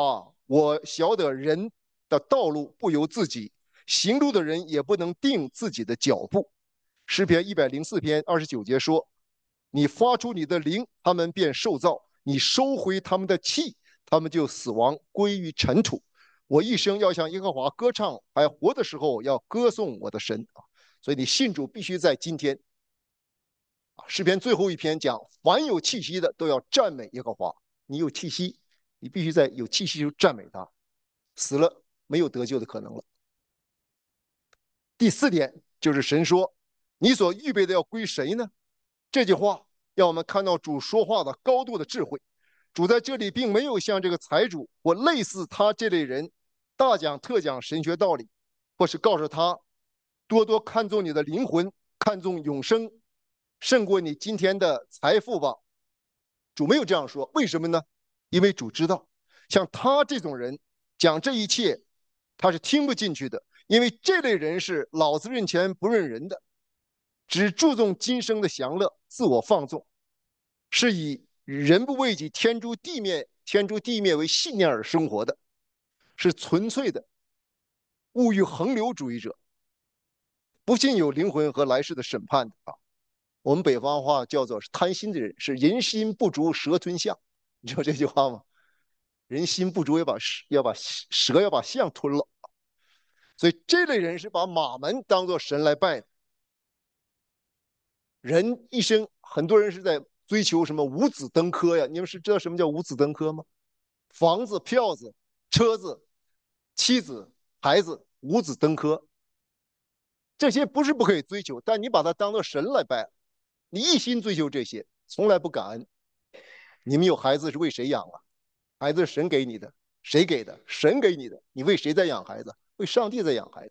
我晓得人的道路不由自己，行路的人也不能定自己的脚步。诗篇一百零四篇二十九节说：你发出你的灵，他们便受造；你收回他们的气，他们就死亡，归于尘土。我一生要向耶和华歌唱，还活的时候要歌颂我的神啊！所以你信主必须在今天啊。诗篇最后一篇讲，凡有气息的都要赞美耶和华。你有气息，你必须在有气息就赞美他。死了没有得救的可能了。第四点就是神说：你所预备的要归谁呢？这句话让我们看到主说话的高度的智慧。主在这里并没有像这个财主或类似他这类人大讲特讲神学道理，或是告诉他多多看重你的灵魂，看重永生，胜过你今天的财富吧。主没有这样说，为什么呢？因为主知道，像他这种人讲这一切，他是听不进去的，因为这类人是老子认钱不认人的，只注重今生的享乐，自我放纵，是以人不为己，天诛地灭，天诛地灭为信念而生活的，是纯粹的物欲横流主义者，不信有灵魂和来世的审判的啊。我们北方话叫做是贪心的人，是人心不足蛇吞象，你知道这句话吗？人心不足要把要把蛇要把象吞了，所以这类人是把马门当作神来拜的。人一生，很多人是在追求什么五子登科呀？你们是知道什么叫五子登科吗？房子、票子、车子、妻子、孩子，五子登科。这些不是不可以追求，但你把它当作神来拜，你一心追求这些，从来不感恩。你们有孩子是为谁养啊？孩子是神给你的，谁给的？神给你的，你为谁在养孩子？为上帝在养孩子。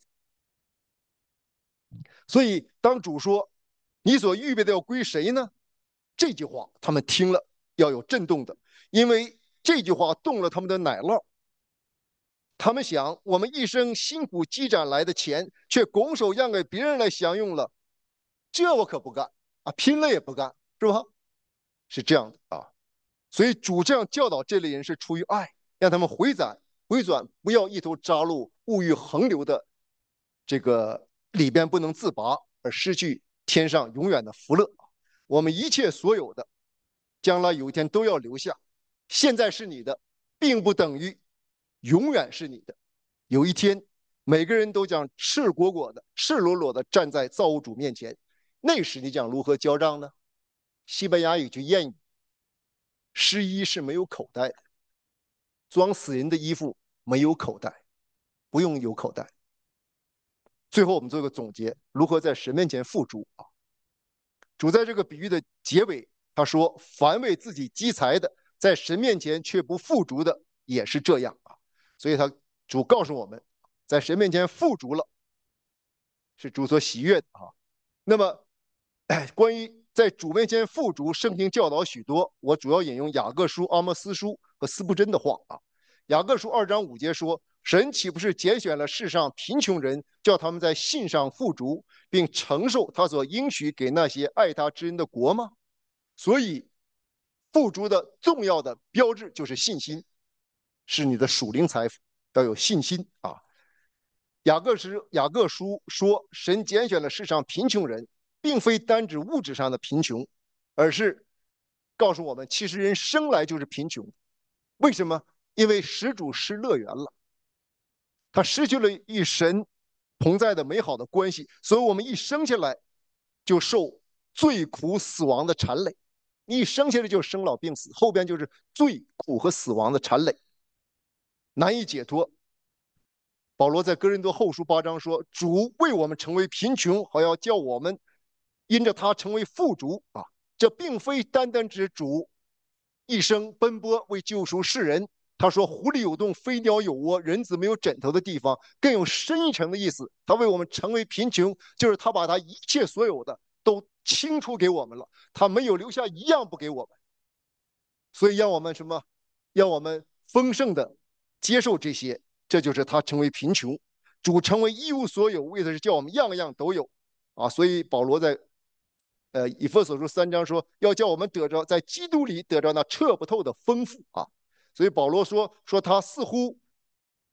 所以当主说你所预备的要归谁呢？这句话他们听了要有震动的，因为这句话动了他们的奶酪。他们想，我们一生辛苦积攒来的钱，却拱手让给别人来享用了，这我可不干啊！拼了也不干，是吧？是这样的啊。所以主这样教导这类人是出于爱，让他们回转回转，不要一头扎入物欲横流的这个里边不能自拔，而失去天上永远的福乐。我们一切所有的，将来有一天都要留下。现在是你的，并不等于永远是你的。有一天，每个人都将赤果果的、赤裸裸的站在造物主面前。那时你将如何交账呢？西班牙有句谚语：失衣是没有口袋的，装死人的衣服没有口袋，不用有口袋。最后我们做个总结，如何在神面前富足啊？主在这个比喻的结尾，他说：凡为自己积财的，在神面前却不富足的，也是这样啊。所以他主告诉我们，在神面前富足了，是主所喜悦的啊。那么，哎，关于在主面前富足，圣经教导许多，我主要引用雅各书、阿摩斯书和斯布真的话啊。雅各书二章五节说：神岂不是拣选了世上贫穷人，叫他们在信上富足，并承受他所应许给那些爱他之人的国吗？所以，富足的重要的标志就是信心，是你的属灵财富，要有信心啊。雅各是雅各书说，神拣选了世上贫穷人，并非单指物质上的贫穷，而是告诉我们，其实人生来就是贫穷。为什么？因为始祖失乐园了，他失去了与神同在的美好的关系，所以我们一生下来就受罪苦死亡的缠累。你一生下来就生老病死，后边就是罪苦和死亡的缠累，难以解脱。保罗在哥林多后书八章说：主为我们成为贫穷，好要叫我们因着他成为富足啊。这并非单单指主一生奔波为救赎世人。他说：狐狸有洞，飞鸟有窝，人子没有枕头的地方，更有深一层的意思。他为我们成为贫穷，就是他把他一切所有的都倾出给我们了，他没有留下一样不给我们。所以让我们什么？让我们丰盛的接受这些。这就是他成为贫穷，主成为一无所有，为的是叫我们样样都有啊。所以保罗在呃以弗所书三章说，要叫我们得着在基督里得着那测不透的丰富啊。所以保罗说说他似乎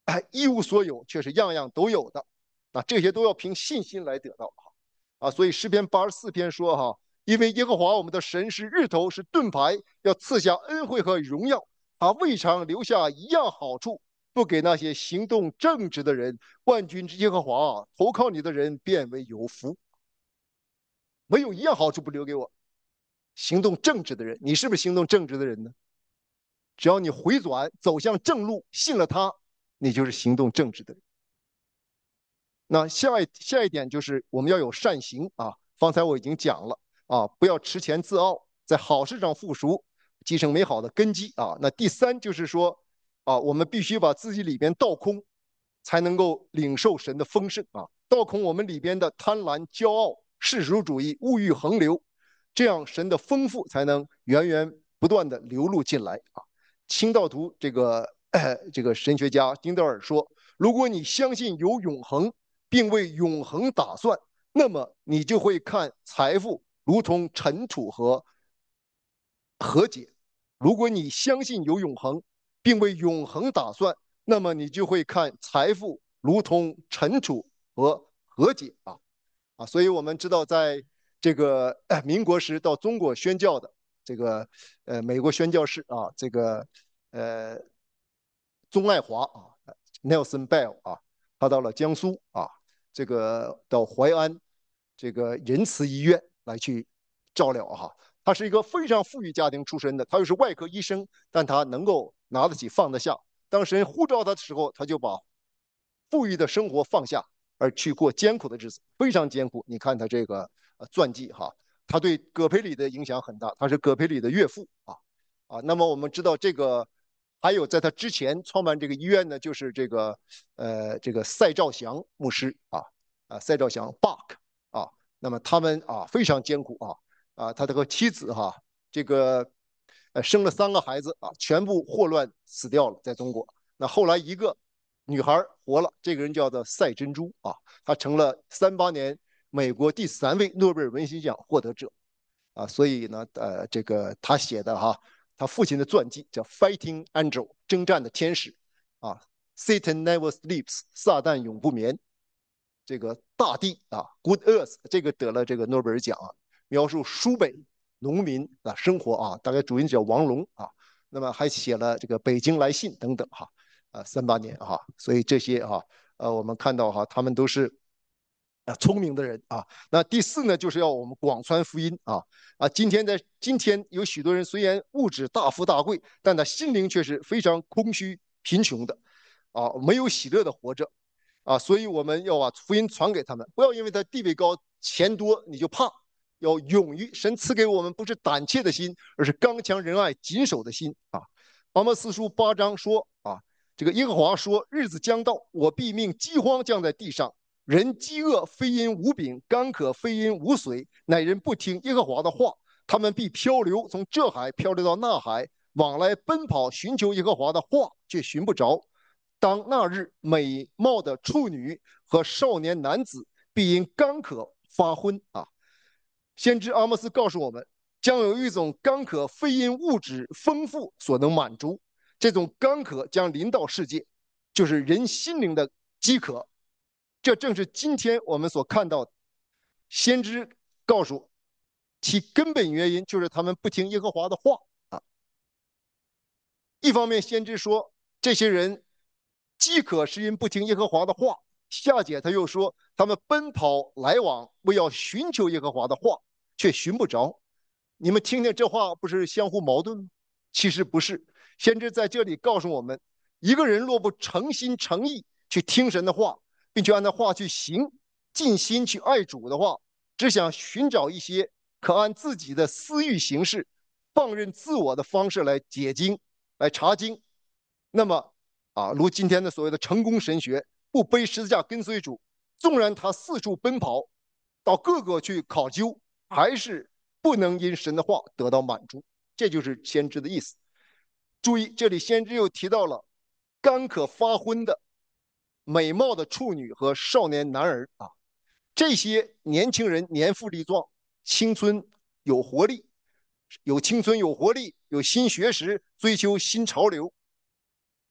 哎，一无所有却是样样都有的。啊，这些都要凭信心来得到啊。所以诗篇八十四篇说哈，因为耶和华我们的神是日头，是盾牌，要赐下恩惠和荣耀，他未尝留下一样好处不给那些行动正直的人。万军之耶和华啊，投靠你的人变为有福，没有一样好处不留给我。行动正直的人，你是不是行动正直的人呢？只要你回转走向正路，信了他，你就是行动正直的人。那下一下一点就是我们要有善行啊，方才我已经讲了啊，不要持钱自傲，在好事上付熟，继承美好的根基啊。那第三就是说啊，我们必须把自己里边倒空，才能够领受神的丰盛啊，倒空我们里边的贪婪、骄傲、世俗主义、物欲横流，这样神的丰富才能源源不断的流露进来啊。清道徒这个、呃、这个神学家丁德尔说，如果你相信有永恒，并为永恒打算，那么你就会看财富如同尘土和和解。如果你相信有永恒，并为永恒打算，那么你就会看财富如同尘土和和解啊啊！所以我们知道，在这个、呃、民国时到中国宣教的这个呃美国宣教士啊，这个呃钟爱华啊，Nelson Bell 啊，他到了江苏啊，这个到淮安这个仁慈医院来去照料哈。他是一个非常富裕家庭出身的，他又是外科医生，但他能够拿得起放得下。当神呼召他的时候，他就把富裕的生活放下，而去过艰苦的日子，非常艰苦。你看他这个呃传记哈，他对葛培理的影响很大，他是葛培理的岳父啊啊。那么我们知道这个。还有在他之前创办这个医院呢，就是这个呃这个赛兆祥牧师啊啊赛兆祥 Buck 啊，那么他们啊非常艰苦啊啊，他这个妻子哈、啊、这个呃生了三个孩子啊，全部霍乱死掉了，在中国。那后来一个女孩活了，这个人叫做赛珍珠啊，她成了三八年美国第三位诺贝尔文学奖获得者啊，所以呢呃这个他写的哈。他父亲的传记叫《Fighting Angel》，征战的天使啊 ，Satan never sleeps，撒旦永不眠。这个大地啊，Good Earth，这个得了这个诺贝尔奖啊，描述苏北农民啊生活啊，大概主人叫王龙啊。那么还写了这个《北京来信》等等哈，啊，三八年哈，所以这些哈，呃，我们看到哈，他们都是啊聪明的人啊。那第四呢，就是要我们广传福音啊啊！今天在今天有许多人虽然物质大富大贵，但他心灵却是非常空虚贫穷的啊，没有喜乐的活着啊。所以我们要把福音传给他们，不要因为他地位高、钱多你就怕，要勇于神赐给我们不是胆怯的心，而是刚强仁爱、谨守的心啊。阿摩司书八章说啊，这个耶和华说：“日子将到，我必命饥荒降在地上。”人饥饿非因无饼，干渴非因无水，乃人不听耶和华的话，他们必漂流，从这海漂流到那海，往来奔跑，寻求耶和华的话，却寻不着。当那日，美貌的处女和少年男子必因干渴发昏啊！先知阿莫斯告诉我们，将有一种干渴非因物质丰富所能满足，这种干渴将临到世界，就是人心灵的饥渴。这正是今天我们所看到的。先知告诉其根本原因就是他们不听耶和华的话啊。一方面，先知说这些人饥渴是因不听耶和华的话；下节他又说他们奔跑来往，为要寻求耶和华的话，却寻不着。你们听听这话，不是相互矛盾吗？其实不是。先知在这里告诉我们，一个人若不诚心诚意去听神的话，并且按他话去行，尽心去爱主的话，只想寻找一些可按自己的私欲行事、放任自我的方式来解经、来查经，那么啊，如今天的所谓的成功神学，不背十字架跟随主，纵然他四处奔跑，到各个去考究，还是不能因神的话得到满足。这就是先知的意思。注意，这里先知又提到了干渴发昏的美貌的处女和少年男儿啊，这些年轻人年富力壮，青春有活力，有青春有活力，有新学识，追求新潮流，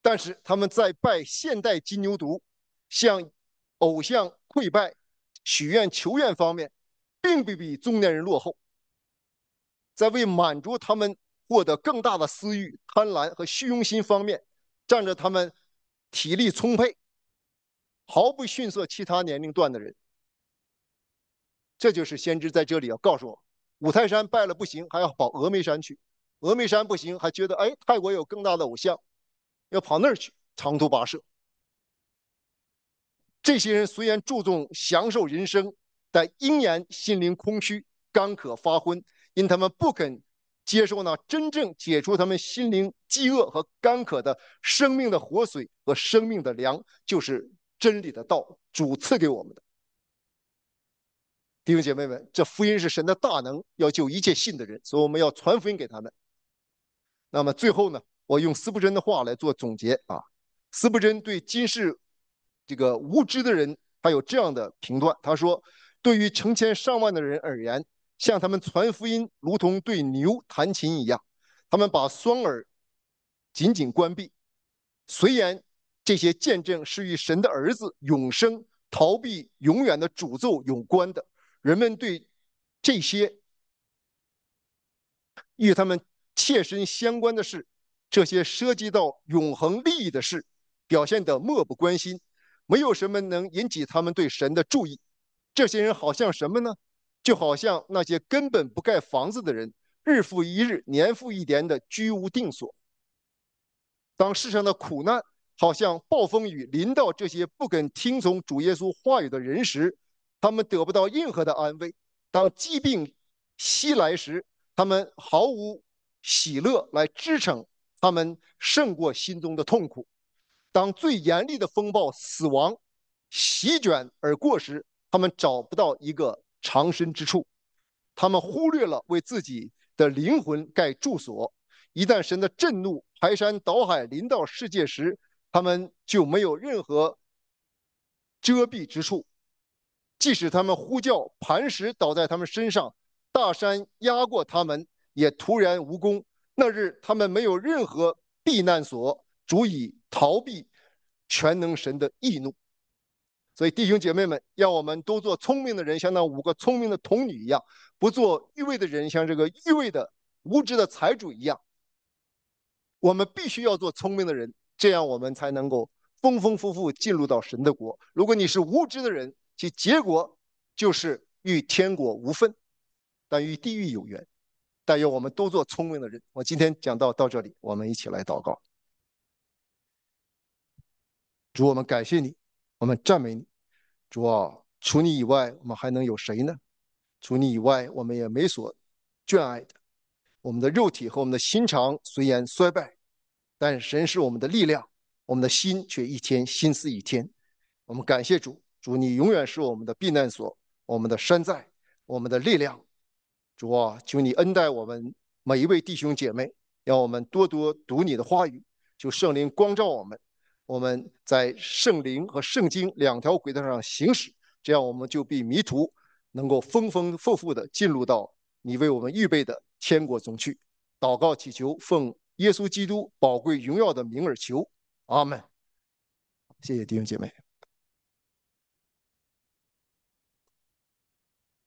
但是他们在拜现代金牛犊、向偶像跪拜、许愿求愿方面，并不比中年人落后。在为满足他们获得更大的私欲、贪婪和虚荣心方面，占着他们体力充沛，毫不逊色其他年龄段的人。这就是先知在这里要告诉我：五台山拜了不行，还要跑峨眉山去；峨眉山不行，还觉得哎，泰国有更大的偶像，要跑那儿去，长途跋涉。这些人虽然注重享受人生，但应然心灵空虚，干渴发昏，因他们不肯接受那真正解除他们心灵饥饿和干渴的生命的活水和生命的粮，就是真理的道，主赐给我们的。弟兄姐妹们，这福音是神的大能，要救一切信的人，所以我们要传福音给他们。那么最后呢，我用司布真的话来做总结啊。司布真对今世这个无知的人还有这样的评断，他说：对于成千上万的人而言，向他们传福音如同对牛弹琴一样，他们把双耳紧紧关闭。虽然这些见证是与神的儿子永生、逃避永远的诅咒有关的，人们对这些与他们切身相关的事，这些涉及到永恒利益的事，表现得漠不关心，没有什么能引起他们对神的注意。这些人好像什么呢？就好像那些根本不盖房子的人，日复一日、年复一年的居无定所。当世上的苦难好像暴风雨临到这些不肯听从主耶稣话语的人时，他们得不到任何的安慰；当疾病袭来时，他们毫无喜乐来支撑他们胜过心中的痛苦。当最严厉的风暴死亡席卷而过时，他们找不到一个藏身之处。他们忽略了为自己的灵魂盖住所。一旦神的震怒排山倒海临到世界时，他们就没有任何遮蔽之处。即使他们呼叫磐石倒在他们身上，大山压过他们，也突然无功。那日他们没有任何避难所，足以逃避全能神的易怒。所以弟兄姐妹们，让我们都做聪明的人，像那五个聪明的童女一样；不做愚昧的人，像这个愚昧的无知的财主一样。我们必须要做聪明的人，这样我们才能够丰丰富富进入到神的国。如果你是无知的人，其结果就是与天国无分，但与地狱有缘。但愿我们都做聪明的人。我今天讲到到这里，我们一起来祷告。主，我们感谢你，我们赞美你。主啊，除你以外，我们还能有谁呢？除你以外，我们也没所眷爱的。我们的肉体和我们的心肠虽然衰败，但神是我们的力量，我们的心却一天心思一天。我们感谢主，主你永远是我们的避难所，我们的山寨，我们的力量。主啊，求你恩待我们每一位弟兄姐妹，让我们多多读你的话语，求圣灵光照我们，我们在圣灵和圣经两条轨道上行驶，这样我们就必迷途，能够丰丰富富的进入到你为我们预备的天国中去。祷告祈求，奉耶稣基督宝贵荣耀的名而求，阿门。谢谢弟兄姐妹。